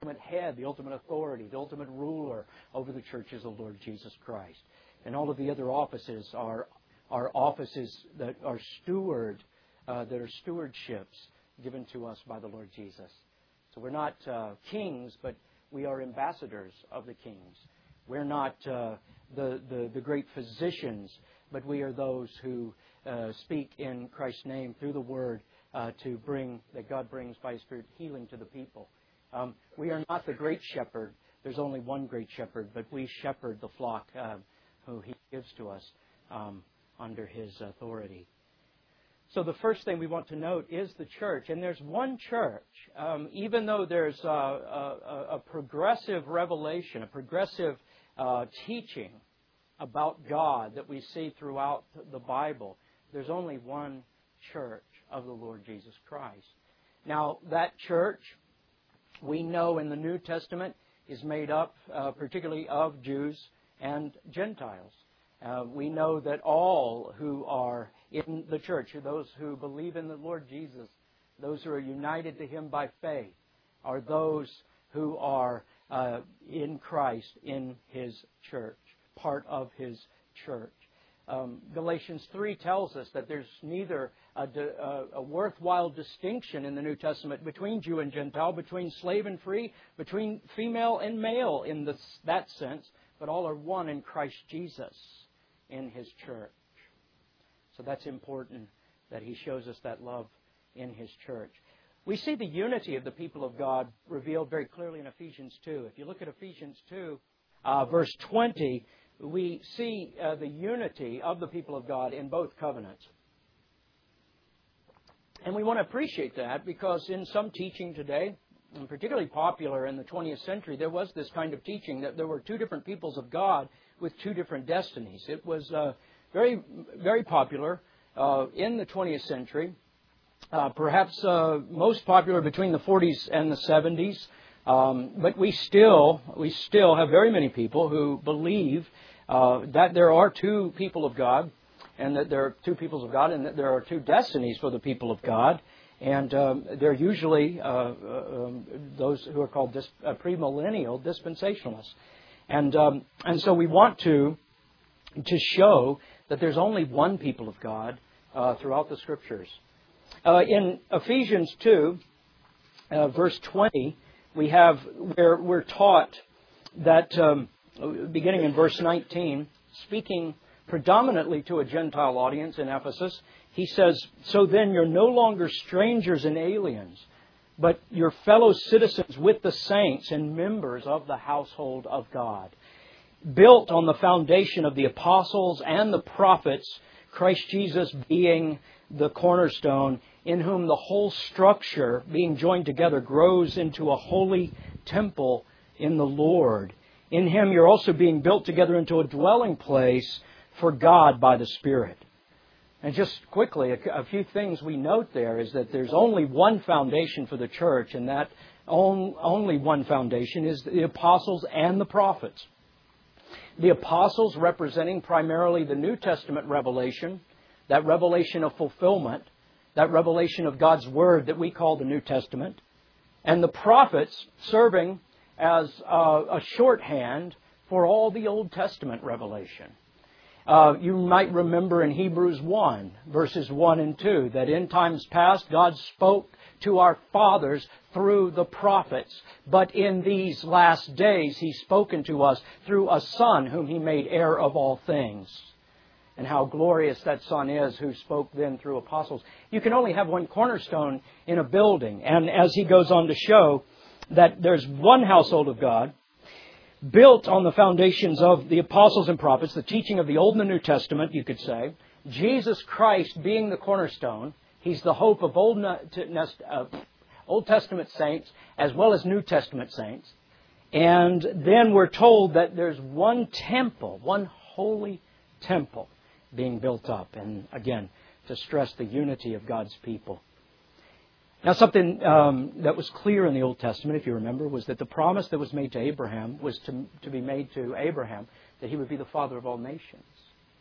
ultimate head, the ultimate authority, the ultimate ruler over the church is the Lord Jesus Christ. And all of the other offices are offices that are stewardships given to us by the Lord Jesus. So we're not kings, but we are ambassadors of the kings. We're not the great physicians, but we are those who speak in Christ's name through the Word that God brings by His Spirit healing to the people. We are not the great shepherd. There's only one great shepherd, but we shepherd the flock who He gives to us under His authority. So the first thing we want to note is the church. And there's one church. Even though there's a progressive revelation, a progressive teaching about God that we see throughout the Bible, there's only one church of the Lord Jesus Christ. Now, that church, we know in the New Testament, is made up particularly of Jews and Gentiles. We know that all who are in the church, those who believe in the Lord Jesus, those who are united to Him by faith, are those who are in Christ, in His church, part of His church. Galatians 3 tells us that there's neither a worthwhile distinction in the New Testament between Jew and Gentile, between slave and free, between female and male in that sense, but all are one in Christ Jesus in His church. So that's important that He shows us that love in His church. We see the unity of the people of God revealed very clearly in Ephesians 2. If you look at Ephesians 2, verse 20, we see the unity of the people of God in both covenants. And we want to appreciate that because in some teaching today, and particularly popular in the 20th century, there was this kind of teaching that there were two different peoples of God with two different destinies. It was very, very popular in the 20th century, perhaps most popular between the 40s and the 70s. But we still have very many people who believe that there are two people of God, and that there are two peoples of God, and that there are two destinies for the people of God. And they're usually those who are called premillennial dispensationalists. And so we want to show that there's only one people of God throughout the Scriptures. In Ephesians 2, verse 20, we have where we're taught that, beginning in verse 19, speaking predominantly to a Gentile audience in Ephesus, he says, "So then you're no longer strangers and aliens, but you're fellow citizens with the saints and members of the household of God, built on the foundation of the apostles and the prophets, Christ Jesus being the cornerstone, in whom the whole structure, being joined together, grows into a holy temple in the Lord. In Him you're also being built together into a dwelling place for God by the Spirit." And just quickly, a few things we note there is that there's only one foundation for the church, and that only one foundation is the apostles and the prophets. The apostles representing primarily the New Testament revelation, that revelation of fulfillment, that revelation of God's Word that we call the New Testament, and the prophets serving as a shorthand for all the Old Testament revelation. You might remember in Hebrews 1, verses 1 and 2, that in times past God spoke to our fathers through the prophets, but in these last days He's spoken to us through a Son whom He made heir of all things. And how glorious that Son is who spoke then through apostles. You can only have one cornerstone in a building. And as he goes on to show that there's one household of God, built on the foundations of the apostles and prophets, the teaching of the Old and the New Testament, you could say. Jesus Christ being the cornerstone. He's the hope of Old Testament saints as well as New Testament saints. And then we're told that there's one temple, one holy temple being built up. And again, to stress the unity of God's people. Now, something that was clear in the Old Testament, if you remember, was that the promise that was made to Abraham was to be made to Abraham that he would be the father of all nations.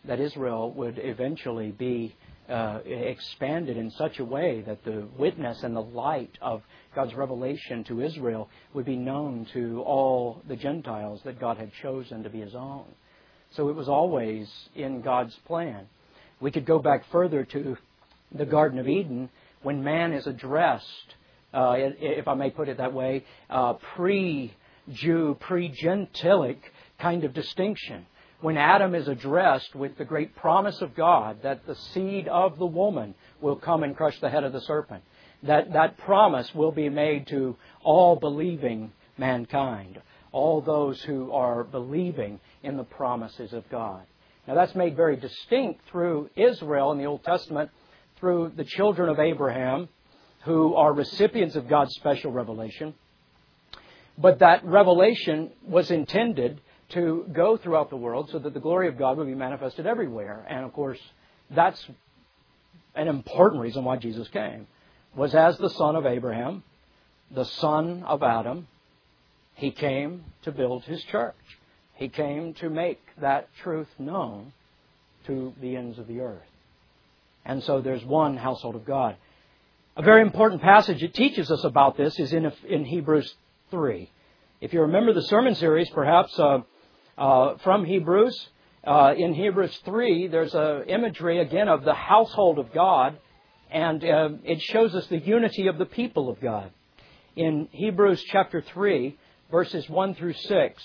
that Israel would eventually be expanded in such a way that the witness and the light of God's revelation to Israel would be known to all the Gentiles that God had chosen to be His own. So it was always in God's plan. We could go back further to the Garden of Eden when man is addressed, if I may put it that way, pre-Jew, pre-Gentilic kind of distinction. When Adam is addressed with the great promise of God that the seed of the woman will come and crush the head of the serpent, that promise will be made to all believing mankind, all those who are believing in the promises of God. Now that's made very distinct through Israel in the Old Testament, through the children of Abraham, who are recipients of God's special revelation. But that revelation was intended to go throughout the world so that the glory of God would be manifested everywhere. And of course, that's an important reason why Jesus came. Was as the son of Abraham, the son of Adam, He came to build His church. He came to make that truth known to the ends of the earth. And so there's one household of God. A very important passage that teaches us about this is in Hebrews 3. If you remember the sermon series, perhaps from Hebrews, in Hebrews 3, there's an imagery again of the household of God, and it shows us the unity of the people of God. In Hebrews chapter 3, verses 1 through 6,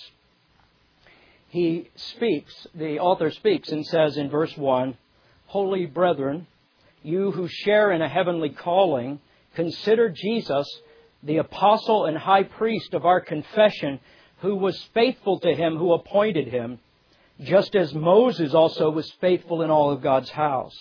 the author speaks and says in verse 1, "Holy brethren, you who share in a heavenly calling, consider Jesus, the apostle and high priest of our confession, who was faithful to Him who appointed him, just as Moses also was faithful in all of God's house.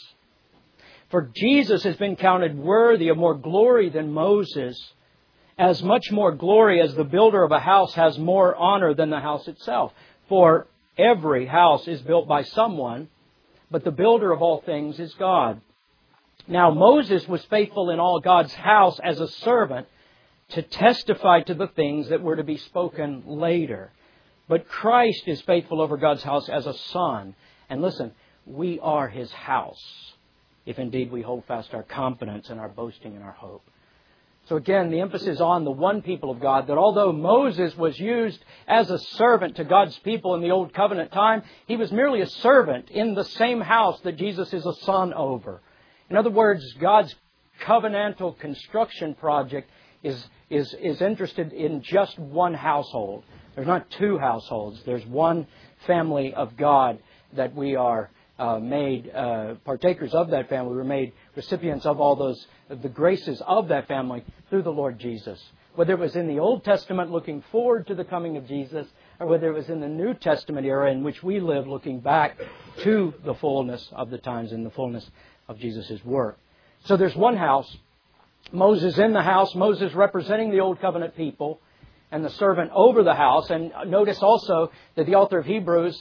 For Jesus has been counted worthy of more glory than Moses, as much more glory as the builder of a house has more honor than the house itself. For every house is built by someone, but the builder of all things is God. Now Moses was faithful in all God's house as a servant to testify to the things that were to be spoken later. But Christ is faithful over God's house as a son. And listen, we are His house, if indeed we hold fast our confidence and our boasting and our hope." So again, the emphasis on the one people of God, that although Moses was used as a servant to God's people in the Old Covenant time, he was merely a servant in the same house that Jesus is a son over. In other words, God's covenantal construction project is interested in just one household. There's not two households. There's one family of God that we are made partakers of that family. We're made recipients of all the graces of that family through the Lord Jesus. Whether it was in the Old Testament looking forward to the coming of Jesus, or whether it was in the New Testament era in which we live looking back to the fullness of the times and the fullness of Jesus' work. So there's one house. Moses in the house, Moses representing the Old Covenant people, and the servant over the house. And notice also that the author of Hebrews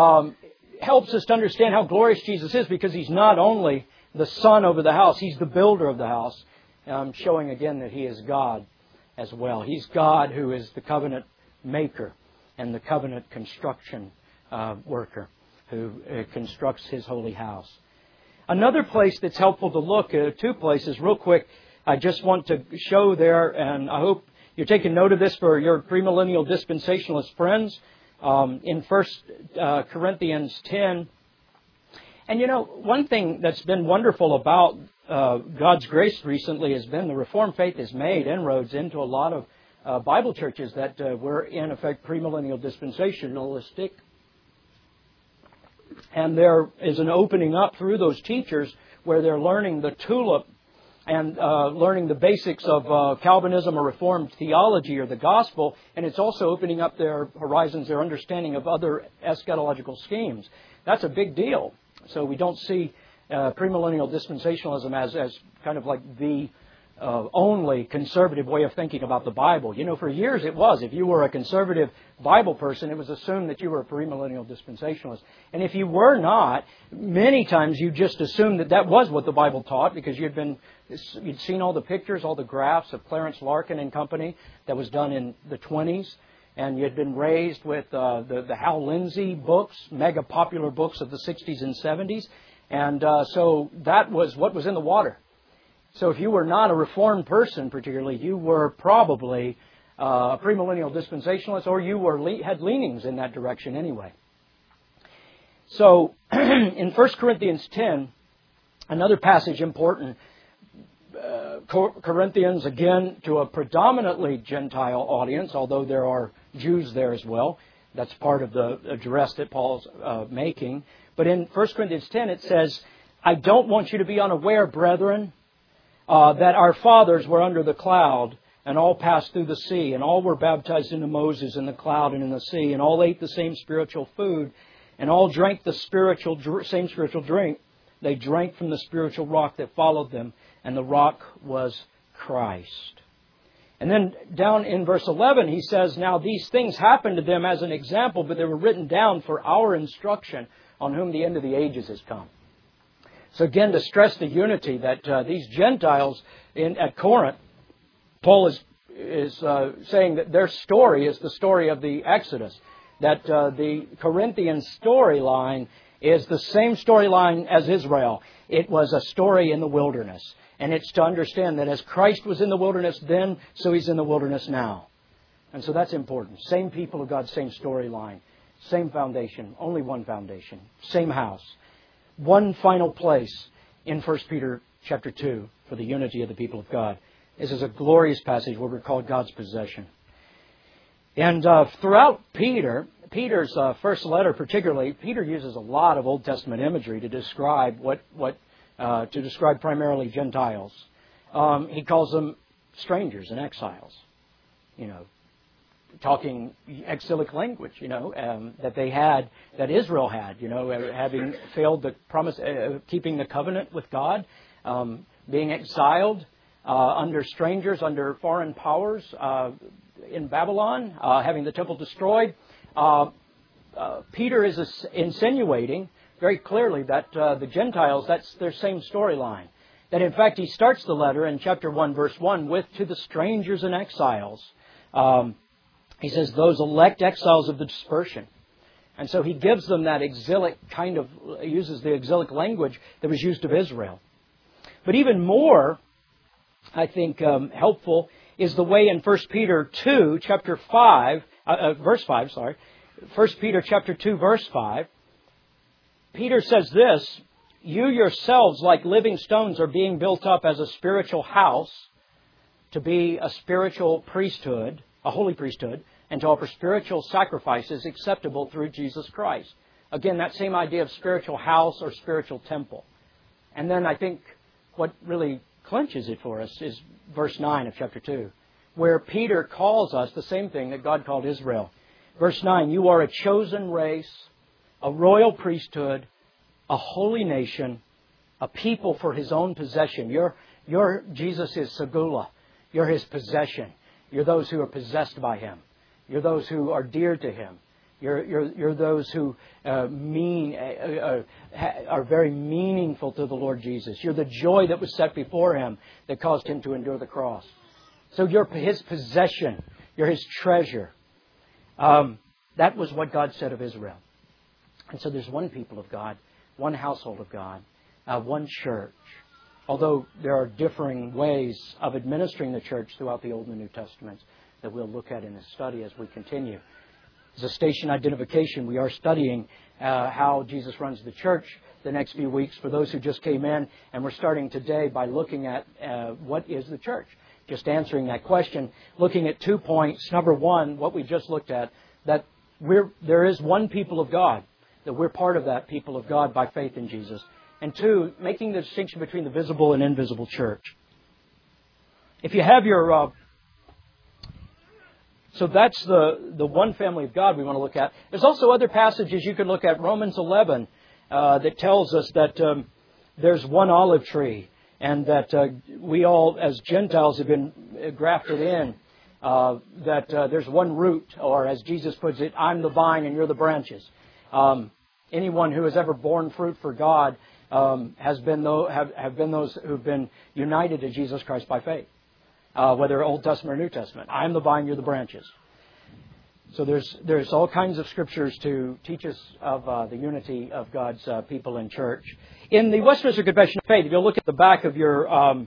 helps us to understand how glorious Jesus is, because He's not only the son over the house, He's the builder of the house, showing again that He is God as well. He's God who is the covenant maker and the covenant construction worker who constructs His holy house. Another place that's helpful to look at, two places real quick, I just want to show there, and I hope you're taking note of this for your premillennial dispensationalist friends, in 1 Corinthians 10. And you know, one thing that's been wonderful about God's grace recently has been the Reformed faith has made inroads into a lot of Bible churches that were in effect premillennial dispensationalistic. And there is an opening up through those teachers where they're learning the tulip and learning the basics of Calvinism or Reformed theology or the gospel. And it's also opening up their horizons, their understanding of other eschatological schemes. That's a big deal. So we don't see premillennial dispensationalism as kind of like the only conservative way of thinking about the Bible. You know, for years it was. If you were a conservative Bible person, it was assumed that you were a premillennial dispensationalist. And if you were not, many times you just assumed that was what the Bible taught, because you'd seen all the pictures, all the graphs of Clarence Larkin and company that was done in the 1920s. and you had been raised with the Hal Lindsey books, mega popular books of the 60s and 70s. And so that was what was in the water. So if you were not a Reformed person particularly, you were probably a premillennial dispensationalist, or you had leanings in that direction anyway. So in 1 Corinthians 10, another passage important, Corinthians, again, to a predominantly Gentile audience, although there are Jews there as well. That's part of the address that Paul's making. But in 1 Corinthians 10, it says, I don't want you to be unaware, brethren, that our fathers were under the cloud, and all passed through the sea, and all were baptized into Moses in the cloud and in the sea, and all ate the same spiritual food, and all drank the same spiritual drink. They drank from the spiritual rock that followed them, and the rock was Christ. And then down in verse 11, he says, now these things happened to them as an example, but they were written down for our instruction, on whom the end of the ages has come. So again, to stress the unity that these Gentiles at Corinth, Paul is saying that their story is the story of the Exodus, that the Corinthian storyline is the same storyline as Israel. It was a story in the wilderness. And it's to understand that as Christ was in the wilderness then, so He's in the wilderness now. And so that's important. Same people of God, same storyline, same foundation, only one foundation, same house. One final place in 1 Peter chapter 2 for the unity of the people of God. This is a glorious passage where we're called God's possession. And throughout Peter's first letter particularly, Peter uses a lot of Old Testament imagery to describe to describe primarily Gentiles. He calls them strangers and exiles. Talking exilic language, that they had, that Israel had, having failed the promise, keeping the covenant with God, being exiled under strangers, under foreign powers in Babylon, having the temple destroyed. Peter is insinuating very clearly that the Gentiles, that's their same storyline. That in fact he starts the letter in chapter 1, verse 1 with, to the strangers and exiles. He says, those elect exiles of the dispersion. And so he gives them that exilic uses the exilic language that was used of Israel. But even more, I think, helpful is the way in 1 Peter 2, chapter 5, verse 5, 1 Peter chapter 2, verse 5, Peter says this, you yourselves, like living stones, are being built up as a spiritual house to be a spiritual priesthood, a holy priesthood, and to offer spiritual sacrifices acceptable through Jesus Christ. Again, that same idea of spiritual house or spiritual temple. And then I think what really clinches it for us is verse 9 of chapter 2, where Peter calls us the same thing that God called Israel. Verse 9, you are a chosen race, a royal priesthood, a holy nation, a people for His own possession. You're Jesus is Segula. You're His possession. You're those who are possessed by Him. You're those who are dear to Him. You're those who are very meaningful to the Lord Jesus. You're the joy that was set before Him that caused Him to endure the cross. So you're His possession. You're His treasure. That was what God said of Israel. And so there's one people of God, one household of God, one church. Although there are differing ways of administering the church throughout the Old and the New Testaments that we'll look at in this study as we continue. As a station identification, we are studying how Jesus runs the church the next few weeks for those who just came in. And we're starting today by looking at what is the church? Just answering that question, looking at 2 points. Number one, what we just looked at, that there is one people of God, that we're part of that people of God by faith in Jesus. And two, making the distinction between the visible and invisible church. If you have your... So that's the one family of God we want to look at. There's also other passages you could look at. Romans 11 that tells us that there's one olive tree and that we all as Gentiles have been grafted in. That there's one root, or as Jesus puts it, I'm the vine and you're the branches. Anyone who has ever borne fruit for God have been those who've been united to Jesus Christ by faith. Whether Old Testament or New Testament. I am the vine, you're the branches. So there's all kinds of scriptures to teach us of the unity of God's people in church. In the Westminster Confession of Faith, if you look at the back of your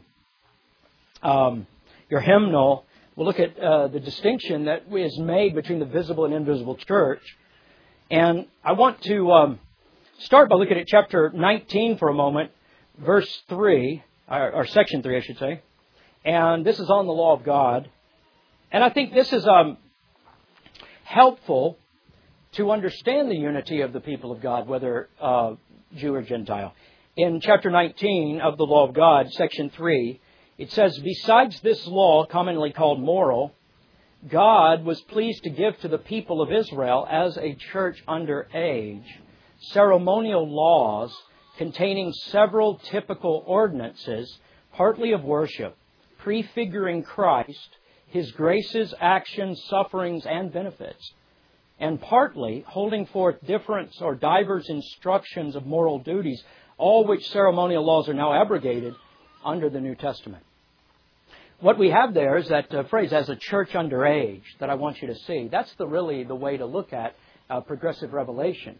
hymnal, we'll look at the distinction that is made between the visible and invisible church. And I want to start by looking at chapter 19 for a moment, verse 3, or section 3, I should say. And this is on the law of God. And I think this is helpful to understand the unity of the people of God, whether Jew or Gentile. In chapter 19 of the law of God, section 3, it says, "Besides this law, commonly called moral, God was pleased to give to the people of Israel as a church under age ceremonial laws containing several typical ordinances, partly of worship, prefiguring Christ, His graces, actions, sufferings, and benefits, and partly holding forth different or divers instructions of moral duties, all which ceremonial laws are now abrogated under the New Testament." What we have there is that phrase, "as a church under age," that I want you to see. That's really the way to look at progressive revelation.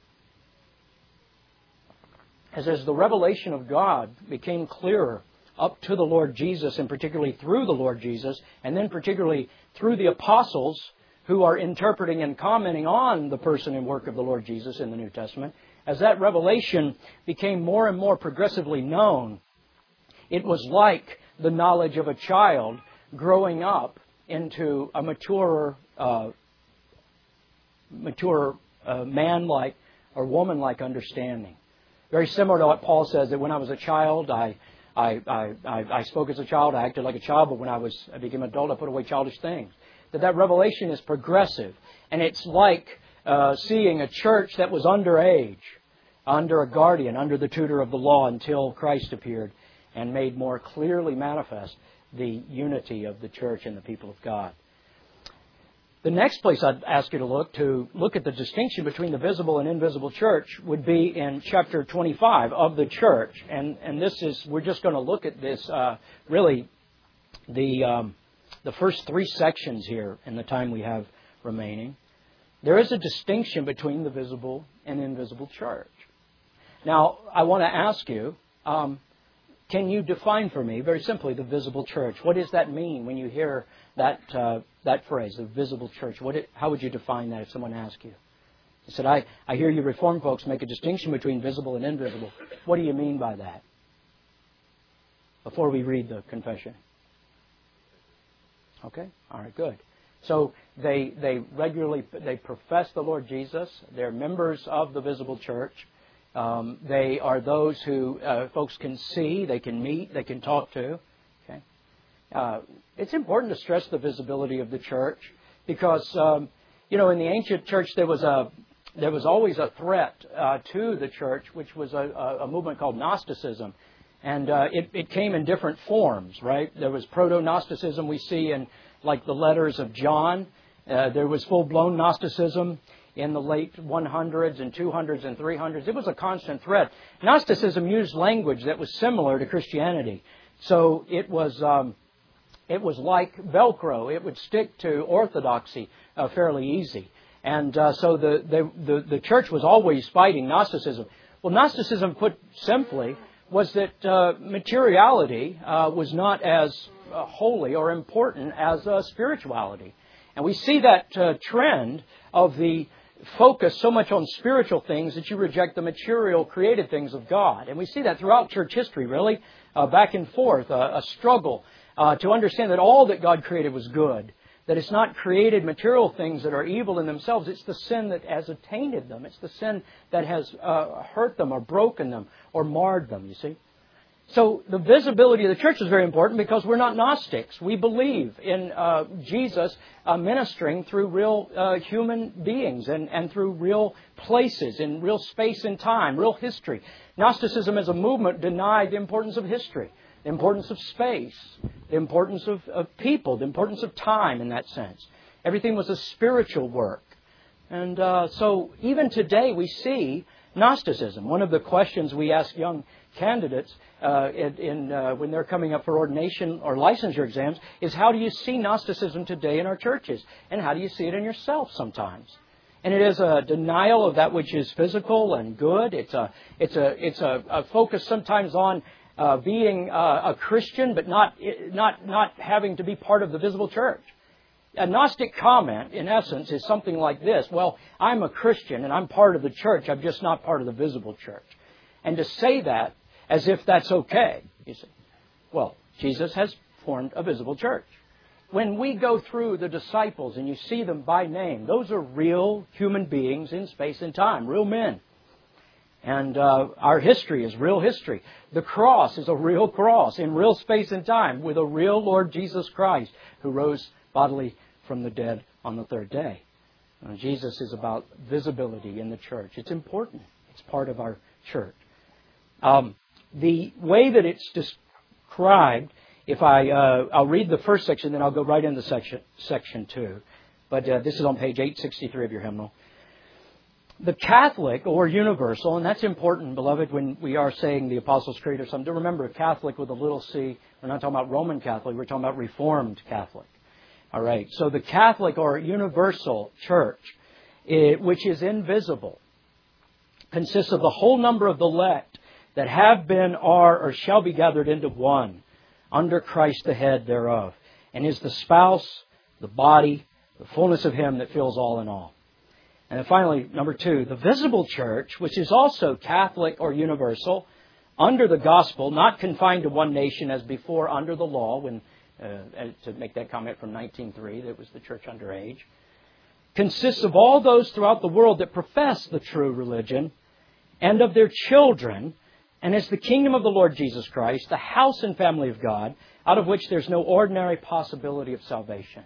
As the revelation of God became clearer up to the Lord Jesus, and particularly through the Lord Jesus, and then particularly through the apostles who are interpreting and commenting on the person and work of the Lord Jesus in the New Testament, as that revelation became more and more progressively known, it was like the knowledge of a child growing up into a mature man-like or woman-like understanding. Very similar to what Paul says, that when I was a child, I spoke as a child, I acted like a child, but when I became an adult, I put away childish things. That revelation is progressive. And it's like seeing a church that was underage, under a guardian, under the tutor of the law, until Christ appeared and made more clearly manifest the unity of the church and the people of God. The next place I'd ask you to look at the distinction between the visible and invisible church would be in chapter 25 of the church. And we're just going to look at this, really, the first three sections here in the time we have remaining. There is a distinction between the visible and invisible church. Now, I want to ask you, can you define for me, very simply, the visible church? What does that mean when you hear that phrase, the visible church? How would you define that if someone asked you? I said, I hear you Reformed folks make a distinction between visible and invisible. What do you mean by that? Before we read the confession. Okay? All right, good. So they regularly profess the Lord Jesus. They're members of the visible church. They are those who folks can see, they can meet, they can talk to. Okay, it's important to stress the visibility of the church because in the ancient church there was always a threat to the church, which was a movement called Gnosticism, and it came in different forms. Right, there was proto-Gnosticism we see in like the letters of John. There was full-blown Gnosticism in the late 100s and 200s and 300s. It was a constant threat. Gnosticism used language that was similar to Christianity. So it was like Velcro. It would stick to orthodoxy fairly easy. And so the church was always fighting Gnosticism. Well, Gnosticism, put simply, was that materiality was not as holy or important as spirituality. And we see that trend of the focus so much on spiritual things that you reject the material created things of God. And we see that throughout church history, really, back and forth, a struggle to understand that all that God created was good, that it's not created material things that are evil in themselves. It's the sin that has tainted them. It's the sin that has hurt them or broken them or marred them, you see. So the visibility of the church is very important because we're not Gnostics. We believe in Jesus ministering through real human beings and through real places, in real space and time, real history. Gnosticism as a movement denied the importance of history, the importance of space, the importance of people, the importance of time in that sense. Everything was a spiritual work. And so even today we see Gnosticism. One of the questions we ask young candidates when they're coming up for ordination or licensure exams is, how do you see Gnosticism today in our churches? And how do you see it in yourself sometimes? And it is a denial of that which is physical and good. It's a focus sometimes on being a Christian, but not having to be part of the visible church. A Gnostic comment, in essence, is something like this: well, I'm a Christian and I'm part of the church. I'm just not part of the visible church. And to say that as if that's okay, you see. Well, Jesus has formed a visible church. When we go through the disciples and you see them by name, those are real human beings in space and time, real men. And our history is real history. The cross is a real cross in real space and time with a real Lord Jesus Christ who rose bodily from the dead on the third day. Jesus is about visibility in the church. It's important. It's part of our church. The way that it's described, if I'll read the first section, then I'll go right into section 2. But this is on page 863 of your hymnal. The Catholic or universal, and that's important, beloved, when we are saying the Apostles' Creed or something. To remember, Catholic with a little c, we're not talking about Roman Catholic, we're talking about Reformed Catholic. All right, so the Catholic or universal church, which is invisible, consists of the whole number of the elect that have been, are, or shall be gathered into one, under Christ the head thereof, and is the spouse, the body, the fullness of Him that fills all in all. And then finally, number 2, the visible church, which is also Catholic or universal, under the gospel, not confined to one nation as before under the law, when to make that comment from 1903, that was the church under age, consists of all those throughout the world that profess the true religion, and of their children, and is the kingdom of the Lord Jesus Christ, the house and family of God, out of which there's no ordinary possibility of salvation.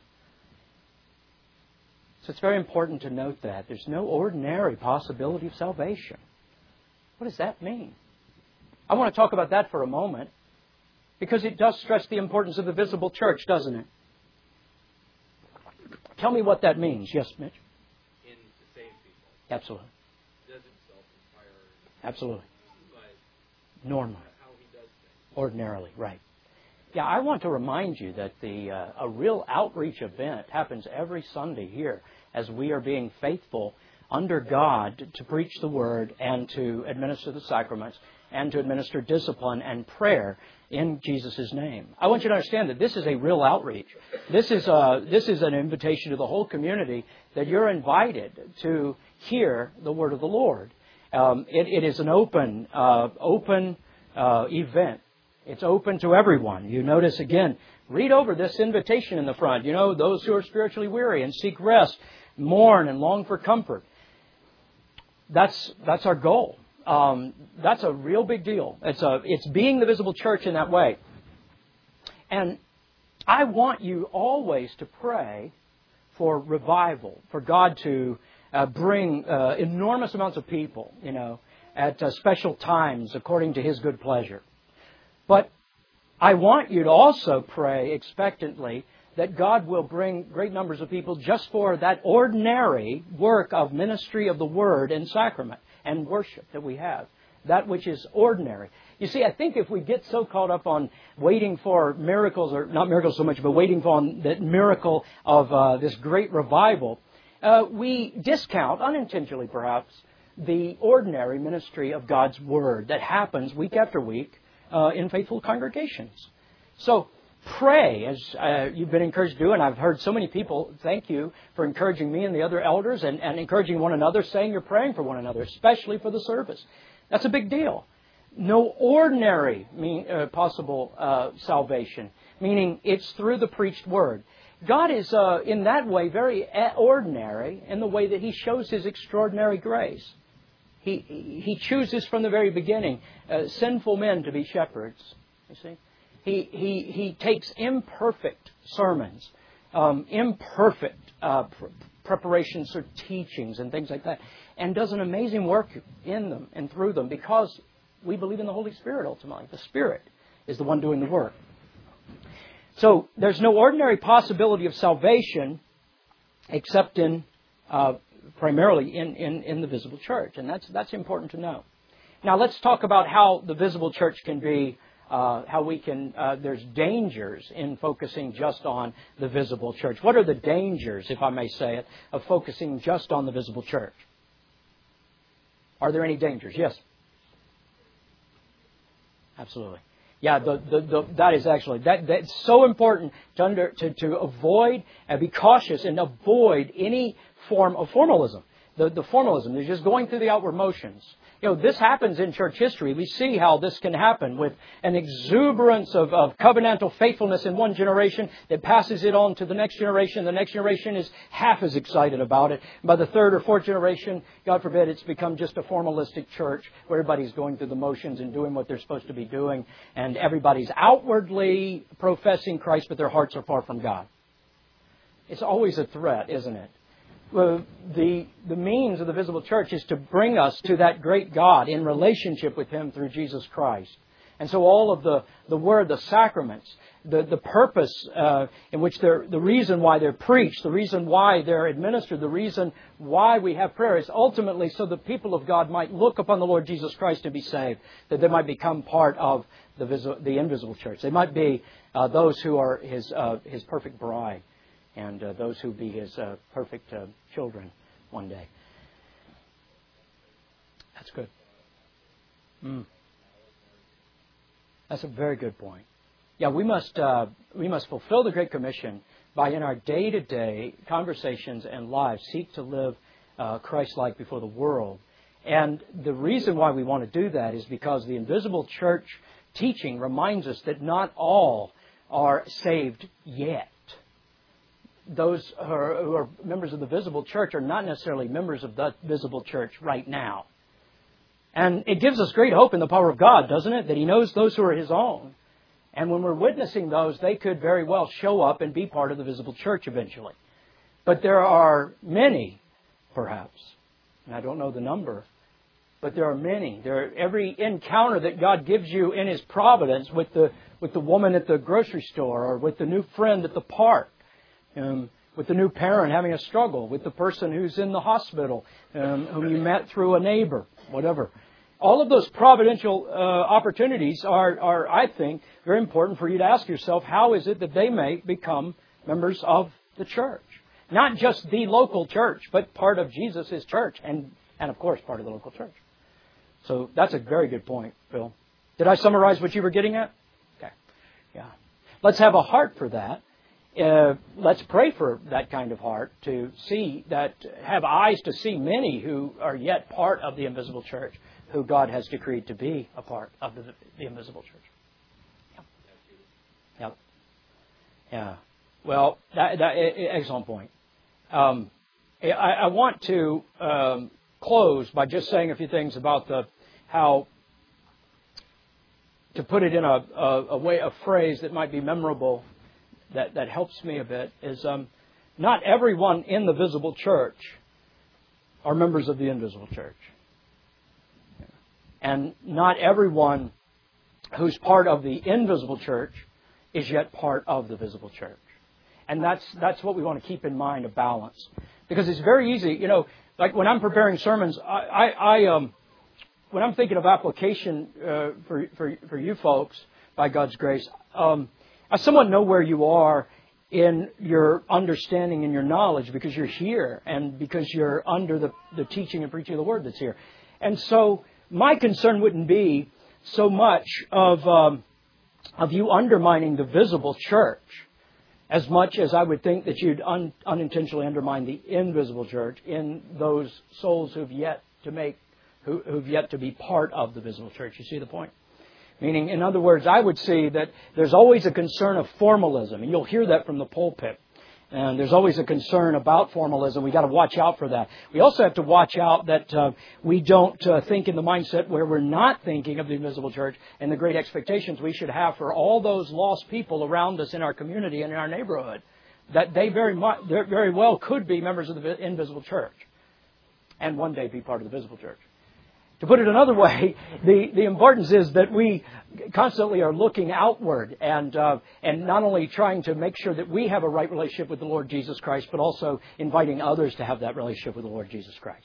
So it's very important to note that. There's no ordinary possibility of salvation. What does that mean? I want to talk about that for a moment, because it does stress the importance of the visible church, doesn't it? Tell me what that means. Yes, Mitch? In to save people. Absolutely. He doesn't self-inspire. Absolutely. But normally. How he does things. Ordinarily, right. Yeah, I want to remind you that a real outreach event happens every Sunday here as we are being faithful under God to preach the Word and to administer the sacraments and to administer discipline and prayer in Jesus' name. I want you to understand that this is a real outreach. This is an invitation to the whole community that you're invited to hear the Word of the Lord. It is an open event. It's open to everyone. You notice again, read over this invitation in the front. You know, those who are spiritually weary and seek rest, mourn and long for comfort. That's our goal. That's a real big deal. It's being the visible church in that way. And I want you always to pray for revival, for God to bring enormous amounts of people, at special times according to His good pleasure. But I want you to also pray expectantly that God will bring great numbers of people just for that ordinary work of ministry of the Word and sacrament and worship that we have. That which is ordinary. You see, I think if we get so caught up on waiting for miracles, or not miracles so much, but waiting for that miracle of this great revival, we discount, unintentionally perhaps, the ordinary ministry of God's Word that happens week after week in faithful congregations. So pray, as you've been encouraged to do, and I've heard so many people thank you for encouraging me and the other elders and encouraging one another, saying you're praying for one another, especially for the service. That's a big deal. No ordinary possible salvation, meaning it's through the preached Word. God is, in that way, very ordinary in the way that He shows His extraordinary grace. He chooses from the very beginning sinful men to be shepherds. You see, He takes imperfect sermons, imperfect preparations or teachings and things like that, and does an amazing work in them and through them because we believe in the Holy Spirit ultimately. The Spirit is the one doing the work. So there's no ordinary possibility of salvation except in primarily in the visible church. And that's important to know. Now let's talk about how the visible church can be, there's dangers in focusing just on the visible church. What are the dangers, if I may say it, of focusing just on the visible church? Are there any dangers? Yes. Absolutely. Yeah, that is actually, that's so important to avoid and be cautious and avoid any form of formalism. The formalism is just going through the outward motions. This happens in church history. We see how this can happen with an exuberance of covenantal faithfulness in one generation that passes it on to the next generation. The next generation is half as excited about it. By the third or fourth generation, God forbid, it's become just a formalistic church where everybody's going through the motions and doing what they're supposed to be doing. And everybody's outwardly professing Christ, but their hearts are far from God. It's always a threat, isn't it? Well, the means of the visible church is to bring us to that great God in relationship with Him through Jesus Christ. And so all of the Word, the sacraments, the purpose in which the reason why they're preached, the reason why they're administered, the reason why we have prayer is ultimately so the people of God might look upon the Lord Jesus Christ and be saved, that they might become part of the invisible church. They might be those who are His perfect bride. And those who be His perfect children one day. That's good. That's a very good point. Yeah, we must fulfill the Great Commission by in our day-to-day conversations and lives seek to live Christ-like before the world. And the reason why we want to do that is because the invisible church teaching reminds us that not all are saved yet. Those who are members of the visible church are not necessarily members of the visible church right now. And it gives us great hope in the power of God, doesn't it? That He knows those who are His own. And when we're witnessing those, they could very well show up and be part of the visible church eventually. But there are many, perhaps, and I don't know the number, but there are many. Every encounter that God gives you in His providence with the woman at the grocery store or with the new friend at the park, with the new parent having a struggle, with the person who's in the hospital, whom you met through a neighbor, whatever. All of those providential opportunities are, I think, very important for you to ask yourself, how is it that they may become members of the church? Not just the local church, but part of Jesus' church, and of course, part of the local church. So that's a very good point, Phil. Did I summarize what you were getting at? Okay. Yeah. Let's have a heart for that. Let's pray for that kind of heart to see that, have eyes to see many who are yet part of the invisible church, who God has decreed to be a part of the invisible church. Yep. Yeah. Well, excellent point. I want to close by just saying a few things about how to put it in a phrase that might be memorable. That helps me a bit is not everyone in the visible church are members of the invisible church. And not everyone who's part of the invisible church is yet part of the visible church. And that's what we want to keep in mind, a balance. Because it's very easy, like when I'm preparing sermons, when I'm thinking of application for you folks, by God's grace, I somewhat know where you are in your understanding and your knowledge because you're here and because you're under the teaching and preaching of the Word that's here. And so my concern wouldn't be so much of you undermining the visible church as much as I would think that you'd unintentionally undermine the invisible church in those souls who've yet to be part of the visible church. You see the point? Meaning, in other words, I would see that there's always a concern of formalism, and you'll hear that from the pulpit. And there's always a concern about formalism. We've got to watch out for that. We also have to watch out that we don't think in the mindset where we're not thinking of the invisible church and the great expectations we should have for all those lost people around us in our community and in our neighborhood, that they very well could be members of the invisible church and one day be part of the visible church. To put it another way, the importance is that we constantly are looking outward and not only trying to make sure that we have a right relationship with the Lord Jesus Christ, but also inviting others to have that relationship with the Lord Jesus Christ.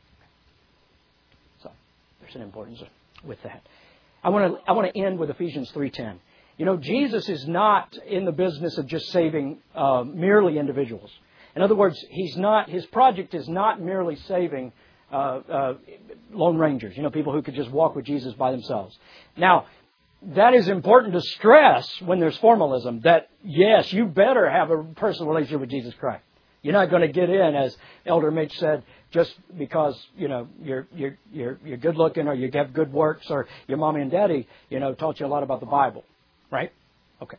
So there's an importance with that. I want to end with Ephesians 3:10. You know, Jesus is not in the business of just saving merely individuals. In other words, his project is not merely saving lone rangers, you know, people who could just walk with Jesus by themselves. Now, that is important to stress when there's formalism, that yes, you better have a personal relationship with Jesus Christ. You're not going to get in, as Elder Mitch said, just because, you know, you're good looking or you have good works or your mommy and daddy, you know, taught you a lot about the Bible. Right? Okay.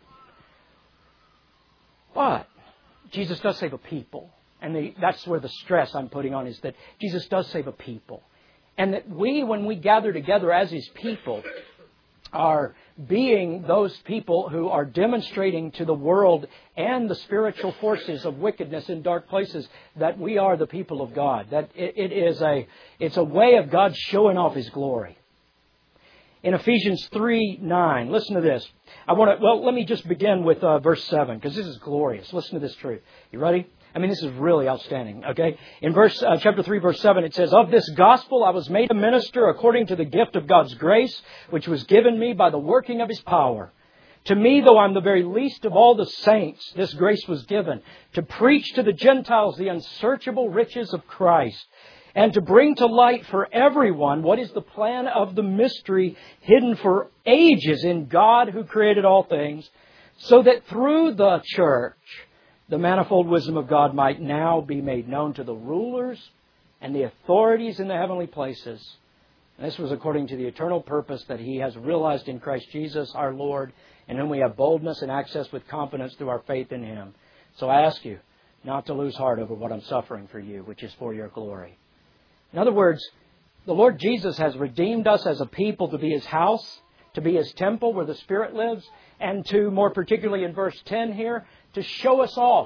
But Jesus does save a people. And that's where the stress I'm putting on is that Jesus does save a people. And that we, when we gather together as His people, are being those people who are demonstrating to the world and the spiritual forces of wickedness in dark places that we are the people of God. That it's a way of God showing off His glory. In Ephesians 3:9, listen to this. Let me just begin with verse 7, because this is glorious. Listen to this truth. You ready? I mean, this is really outstanding, okay? In chapter 3, verse 7, it says, "Of this gospel I was made a minister according to the gift of God's grace, which was given me by the working of His power. To me, though I'm the very least of all the saints, this grace was given, to preach to the Gentiles the unsearchable riches of Christ, and to bring to light for everyone what is the plan of the mystery hidden for ages in God who created all things, so that through the church the manifold wisdom of God might now be made known to the rulers and the authorities in the heavenly places. And this was according to the eternal purpose that He has realized in Christ Jesus our Lord, in whom we have boldness and access with confidence through our faith in Him. So I ask you not to lose heart over what I'm suffering for you, which is for your glory." In other words, the Lord Jesus has redeemed us as a people to be His house, to be His temple where the Spirit lives, and to, more particularly in verse 10 here, to show us off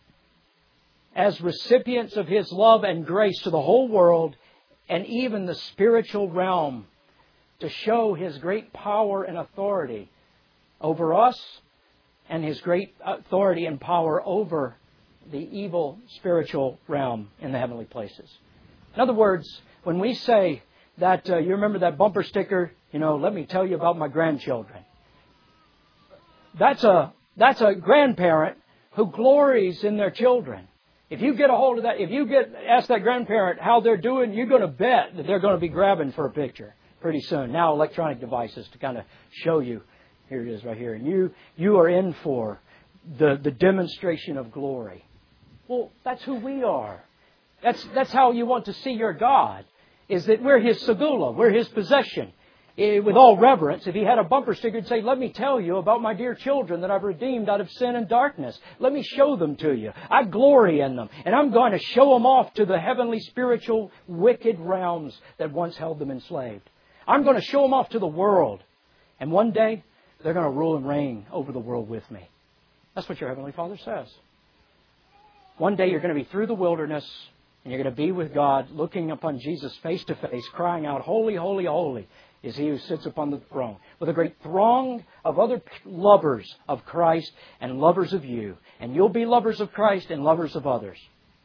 as recipients of His love and grace to the whole world and even the spiritual realm, to show His great power and authority over us and His great authority and power over the evil spiritual realm in the heavenly places. In other words, when we say that, you remember that bumper sticker, you know, let me tell you about my grandchildren. That's a grandparent who glories in their children. If you get a hold of that, ask that grandparent how they're doing, you're going to bet that they're going to be grabbing for a picture pretty soon. Now electronic devices to kind of show you. Here it is right here. And you are in for the demonstration of glory. Well, that's who we are. That's how you want to see your God, is that we're His segula, we're His possession. With all reverence, if He had a bumper sticker, He'd say, let me tell you about my dear children that I've redeemed out of sin and darkness. Let me show them to you. I glory in them. And I'm going to show them off to the heavenly, spiritual, wicked realms that once held them enslaved. I'm going to show them off to the world. And one day, they're going to rule and reign over the world with me. That's what your Heavenly Father says. One day, you're going to be through the wilderness, and you're going to be with God, looking upon Jesus face to face, crying out, "Holy, holy, holy is He who sits upon the throne," with a great throng of other lovers of Christ and lovers of you. And you'll be lovers of Christ and lovers of others.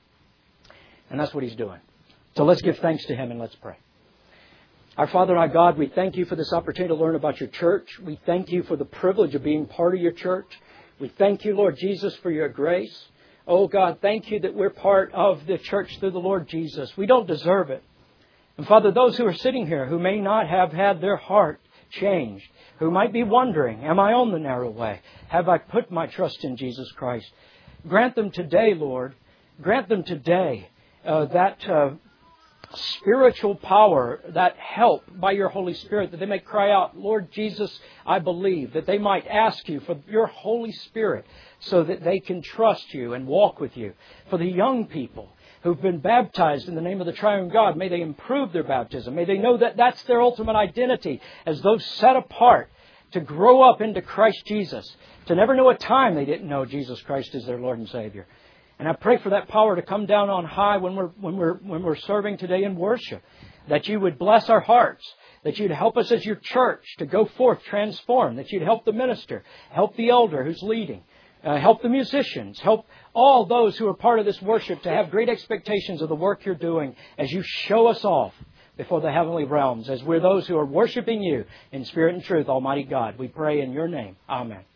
And that's what He's doing. So let's give thanks to Him and let's pray. Our Father and our God, we thank You for this opportunity to learn about Your church. We thank You for the privilege of being part of Your church. We thank You, Lord Jesus, for Your grace. Oh God, thank You that we're part of the church through the Lord Jesus. We don't deserve it. And Father, those who are sitting here who may not have had their heart changed, who might be wondering, am I on the narrow way? Have I put my trust in Jesus Christ? Grant them today, Lord. Grant them today that spiritual power, that help by Your Holy Spirit, that they may cry out, "Lord Jesus, I believe," that they might ask You for Your Holy Spirit so that they can trust You and walk with You. For the young people who've been baptized in the name of the Triune God, may they improve their baptism. May they know that that's their ultimate identity as those set apart to grow up into Christ Jesus, to never know a time they didn't know Jesus Christ as their Lord and Savior. And I pray for that power to come down on high when we're serving today in worship. That You would bless our hearts. That You'd help us as Your church to go forth transformed. That You'd help the minister, help the elder who's leading, help the musicians, help all those who are part of this worship to have great expectations of the work You're doing as You show us off before the heavenly realms, as we're those who are worshiping You in spirit and truth, Almighty God. We pray in Your name. Amen.